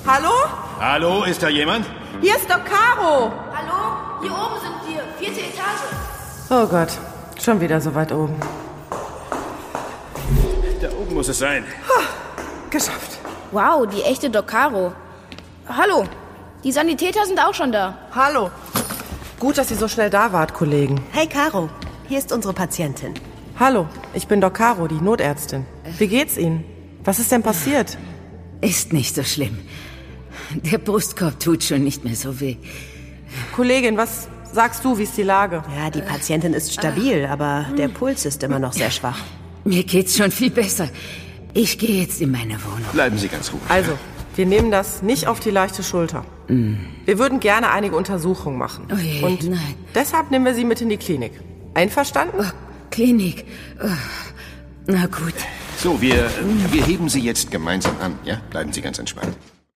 Hallo? Hallo, ist da jemand? Hier ist Doc Caro. Hallo? Hier oben sind wir. 4. Etage. Oh Gott, schon wieder so weit oben. Da oben muss es sein. Geschafft. Wow, die echte Doc Caro. Hallo, die Sanitäter sind auch schon da. Hallo. Gut, dass ihr so schnell da wart, Kollegen. Hey Caro, hier ist unsere Patientin. Hallo, ich bin Doc Caro, die Notärztin. Wie geht's Ihnen? Was ist denn passiert? Ist nicht so schlimm. Der Brustkorb tut schon nicht mehr so weh. Kollegin, was sagst du, wie ist die Lage? Ja, die Patientin ist stabil, aber der Puls ist immer noch sehr schwach. Mir geht's schon viel besser. Ich gehe jetzt in meine Wohnung. Bleiben Sie ganz ruhig. Also, wir nehmen das nicht auf die leichte Schulter. Wir würden gerne einige Untersuchungen machen. Oh je, Und nein. deshalb nehmen wir Sie mit in die Klinik. Einverstanden? Oh, Klinik. Oh, na gut. So, wir heben Sie jetzt gemeinsam an, ja? Bleiben Sie ganz entspannt.